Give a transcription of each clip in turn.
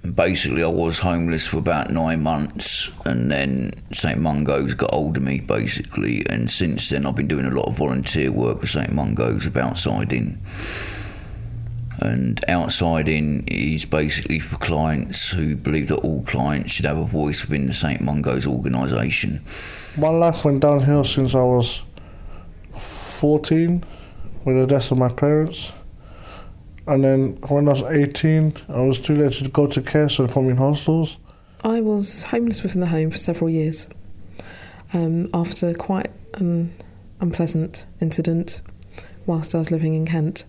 Basically, I was homeless for about 9 months, and then St Mungo's got hold of me, basically, and since then I've been doing a lot of volunteer work with St Mungo's of outside-in. And outside-in is basically for clients who believe that all clients should have a voice within the St Mungo's organisation. My life went downhill since I was 14 with the death of my parents. And then when I was 18, I was too late to go to care, so they put me in hostels. I was homeless within the home for several years after quite an unpleasant incident whilst I was living in Kent.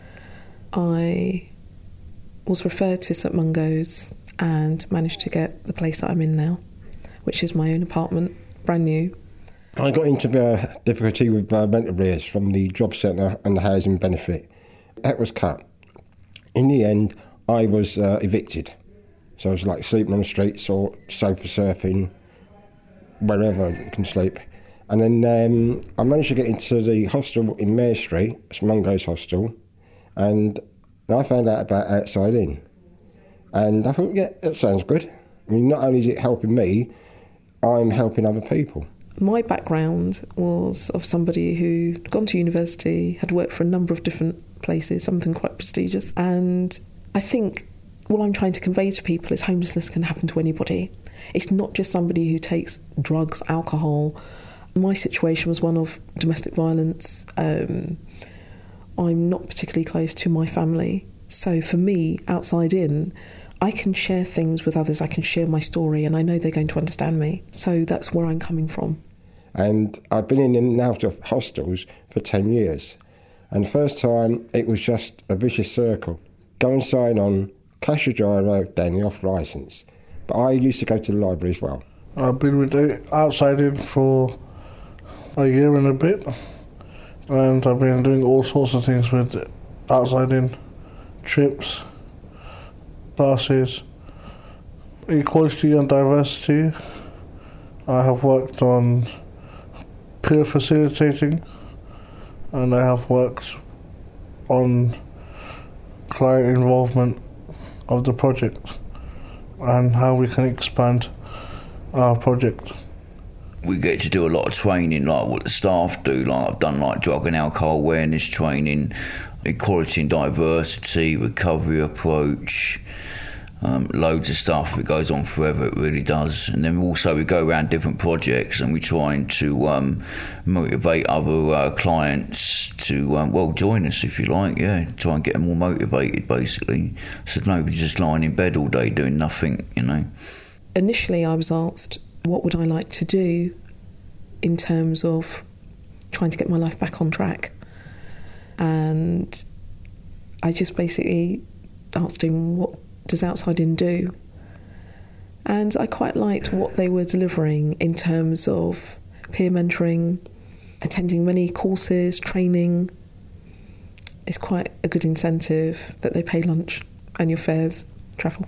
I was referred to St Mungo's and managed to get the place that I'm in now, which is my own apartment, brand new. I got into difficulty with mental arrears from the job centre and the housing benefit. That was cut. In the end, I was evicted. So I was like sleeping on the streets or sofa surfing, wherever you can sleep. And then I managed to get into the hostel in Mare Street, it's Mungo's hostel, and I found out about Outside In. And I thought, yeah, that sounds good. I mean, not only is it helping me, I'm helping other people. My background was of somebody who'd gone to university, had worked for a number of different places, some of them quite prestigious. And I think what I'm trying to convey to people is homelessness can happen to anybody. It's not just somebody who takes drugs, alcohol. My situation was one of domestic violence. I'm not particularly close to my family. So for me, Outside In, I can share things with others, I can share my story, and I know they're going to understand me. So that's where I'm coming from. And I've been in and out of hostels for 10 years. And the first time, it was just a vicious circle. Go and sign on, cash a gyro, then you're off licence. But I used to go to the library as well. I've been with Outside In for a year and a bit. And I've been doing all sorts of things with Outside In. Trips, classes, equality and diversity. I have worked on peer facilitating, and I have worked on client involvement of the project and how we can expand our project. We get to do a lot of training, like what the staff do. Like I've done like drug and alcohol awareness training, equality and diversity, recovery approach, loads of stuff. It goes on forever, it really does. And then also we go around different projects and we're trying to motivate other clients to, join us if you like, yeah. Try and get them more motivated, basically. So nobody's just lying in bed all day doing nothing, you know. Initially I was asked, what would I like to do in terms of trying to get my life back on track? And I just basically asked him, what does Outside In do? And I quite liked what they were delivering in terms of peer mentoring, attending many courses, training. It's quite a good incentive that they pay lunch and your fares, travel.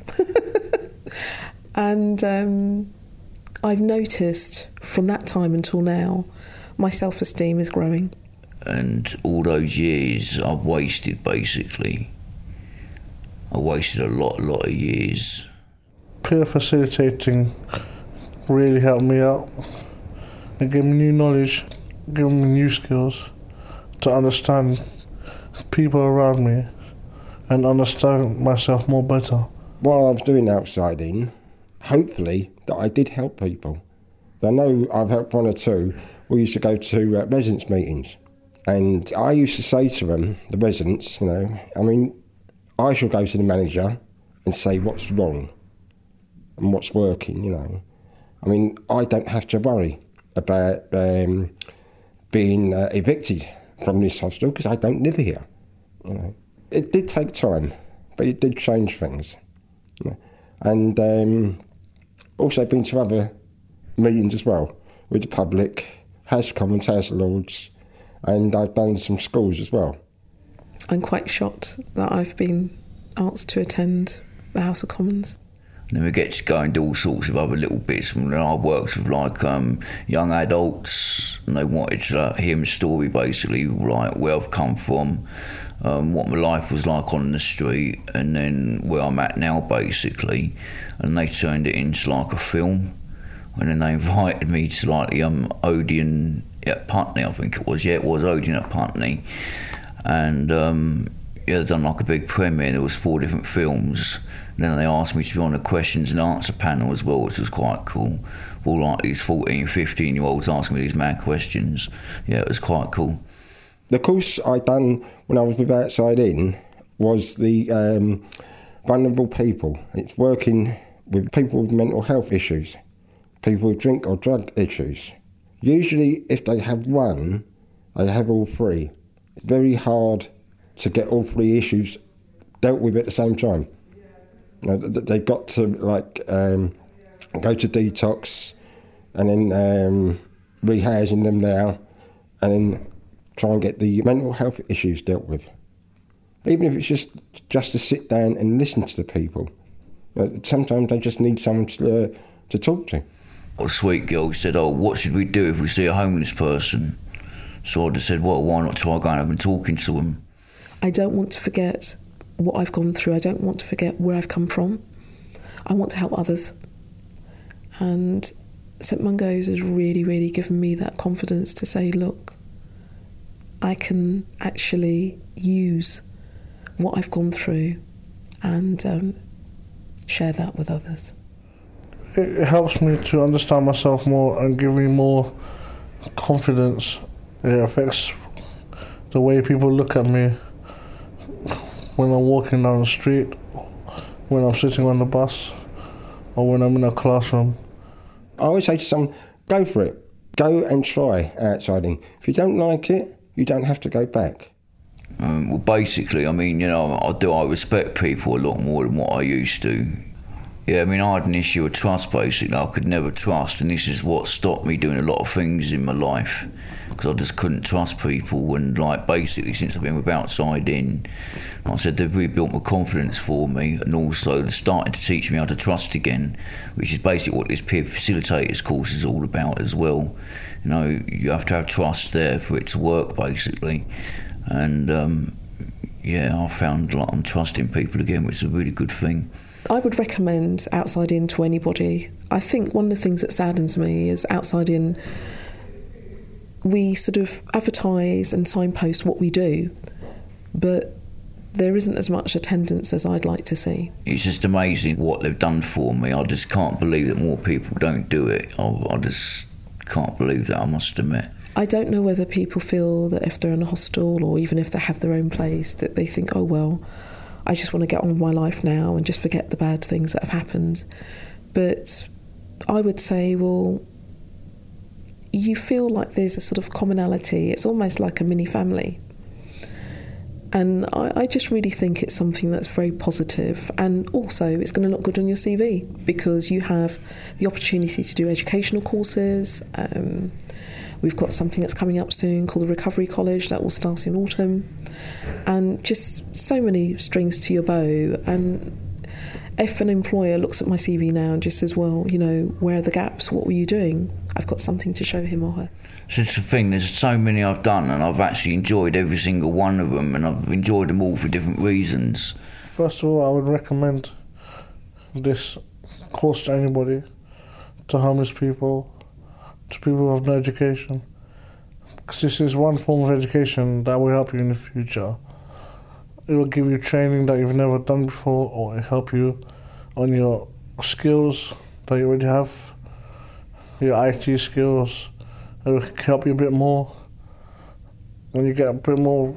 And I've noticed from that time until now, my self-esteem is growing. And all those years I've wasted, basically. I wasted a lot of years. Peer facilitating really helped me out. It gave me new knowledge, gave me new skills to understand people around me and understand myself more better. While I was doing Outside In, hopefully that I did help people. I know I've helped one or two. We used to go to residents' meetings. And I used to say to them, the residents, you know, I mean, I shall go to the manager and say what's wrong and what's working, you know. I mean, I don't have to worry about being evicted from this hostel because I don't live here, you know. It did take time, but it did change things. You know. And also been to other meetings as well with the public, House of Commons, House of Lords, and I've done some schools as well. I'm quite shocked that I've been asked to attend the House of Commons. then we get to go and do all sorts of other little bits. And I worked with like young adults, and they wanted to hear my story, basically, like where I've come from, what my life was like on the street, and then where I'm at now, basically. And they turned it into like a film. And then they invited me to like the Odeon at Putney, I think it was. Yeah, it was Odeon at Putney. And they'd done like a big premiere. There was 4 different films. And then they asked me to be on the questions and answer panel as well, which was quite cool. All like these 14, 15-year-olds asking me these mad questions. Yeah, it was quite cool. The course I done when I was with Outside In was the vulnerable people. It's working with people with mental health issues, people with drink or drug issues. Usually, if they have one, they have all 3. It's very hard to get all 3 issues dealt with at the same time. You know, they've got to like go to detox, and then rehousing them now, and then try and get the mental health issues dealt with. Even if it's just to sit down and listen to the people. You know, sometimes they just need someone to talk to. A sweet girl said, what should we do if we see a homeless person? So I just said, well, why not try going up and talking to them? I don't want to forget what I've gone through. I don't want to forget where I've come from. I want to help others. And St Mungo's has really, really given me that confidence to say, look, I can actually use what I've gone through and share that with others. It helps me to understand myself more and give me more confidence. It affects the way people look at me when I'm walking down the street, when I'm sitting on the bus, or when I'm in a classroom. I always say to someone, go for it. Go and try Outside In. If you don't like it, you don't have to go back. Well, basically, I mean, I respect people a lot more than what I used to. Yeah, I mean, I had an issue of trust, basically. I could never trust, and this is what stopped me doing a lot of things in my life, because I just couldn't trust people. And, like, basically, since I've been with Outside In, like I said, they've rebuilt my confidence for me, and also started to teach me how to trust again, which is basically what this peer facilitators course is all about as well. You know, you have to have trust there for it to work, basically. And, I found like I'm trusting people again, which is a really good thing. I would recommend Outside In to anybody. I think one of the things that saddens me is Outside In, we sort of advertise and signpost what we do, but there isn't as much attendance as I'd like to see. It's just amazing what they've done for me. I just can't believe that more people don't do it. I just can't believe that, I must admit. I don't know whether people feel that if they're in a hostel or even if they have their own place, that they think, oh, well, I just want to get on with my life now and just forget the bad things that have happened. But I would say, well, you feel like there's a sort of commonality. It's almost like a mini family. And I just really think it's something that's very positive, and also it's going to look good on your CV because you have the opportunity to do educational courses. We've got something that's coming up soon called the Recovery College that will start in autumn, and just so many strings to your bow. And if an employer looks at my CV now and just says, well, where are the gaps? What were you doing? I've got something to show him or her. So it's the thing, there's so many I've done, and I've actually enjoyed every single one of them, and I've enjoyed them all for different reasons. First of all, I would recommend this course to anybody, to homeless people, to people who have no education. Because this is one form of education that will help you in the future. It will give you training that you've never done before, or it'll help you on your skills that you already have, your IT skills. It will help you a bit more. And you get a bit more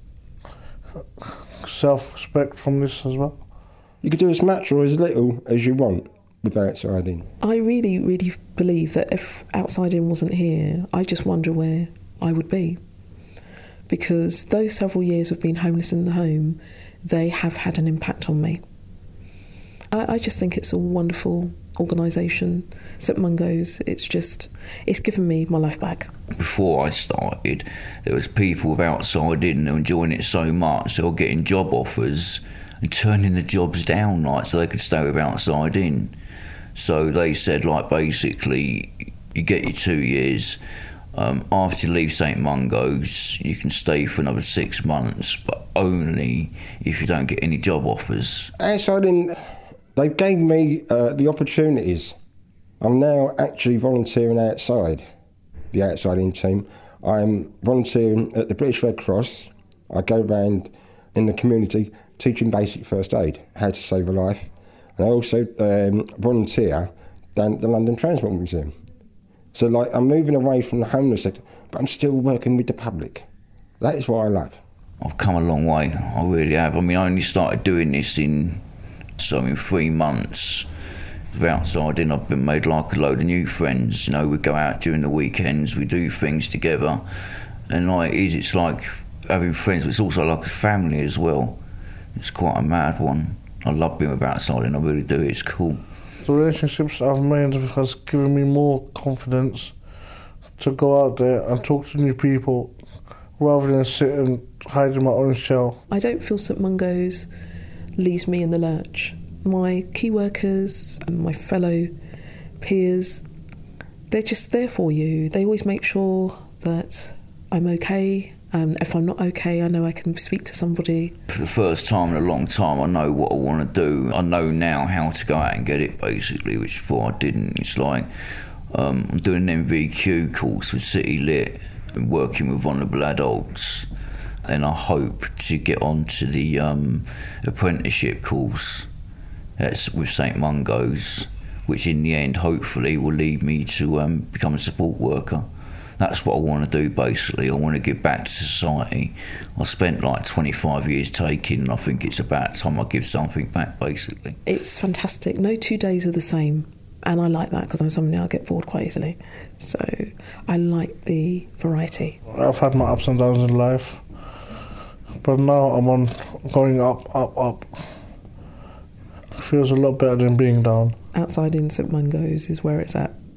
self-respect from this as well. You could do as much or as little as you want with Outside In. I really, really believe that if Outside In wasn't here, I just wonder where I would be. Because those several years of being homeless in the home, they have had an impact on me. I just think it's a wonderful organisation. St Mungo's, it's given me my life back. Before I started, there was people with Outside In who were enjoying it so much, they were getting job offers and turning the jobs down, like, so they could stay with Outside In. So they said, like, basically, you get your 2 years. After you leave St Mungo's, you can stay for another 6 months, but only if you don't get any job offers. Outside In, they gave me the opportunities. I'm now actually volunteering outside the Outside In team. I'm volunteering at the British Red Cross. I go around in the community teaching basic first aid, how to save a life. And I also volunteer down at the London Transport Museum. So, like, I'm moving away from the homeless sector, but I'm still working with the public. That is what I love. I've come a long way, I really have. I mean, I only started doing this in 3 months. With Outside In, I've been made like a load of new friends. You know, we go out during the weekends, we do things together. And like it's like having friends, but it's also like a family as well. It's quite a mad one. I love being with Outside In, I really do, it's cool. The relationships I've made has given me more confidence to go out there and talk to new people rather than sit and hide in my own shell. I don't feel St Mungo's leaves me in the lurch. My key workers and my fellow peers, they're just there for you. They always make sure that I'm okay. If I'm not okay, I know I can speak to somebody. For the first time in a long time, I know what I want to do. I know now how to go out and get it, basically, which before I didn't. It's like I'm doing an MVQ course with City Lit and working with vulnerable adults. And I hope to get onto the apprenticeship course with St Mungo's, which in the end, hopefully, will lead me to become a support worker. That's what I want to do, basically. I want to give back to society. I spent like 25 years taking, and I think it's about time I give something back, basically. It's fantastic. No 2 days are the same. And I like that because I'm somebody I get bored quite easily. So I like the variety. I've had my ups and downs in life, but now I'm on going up, up, up. It feels a lot better than being down. Outside In St Mungo's is where it's at.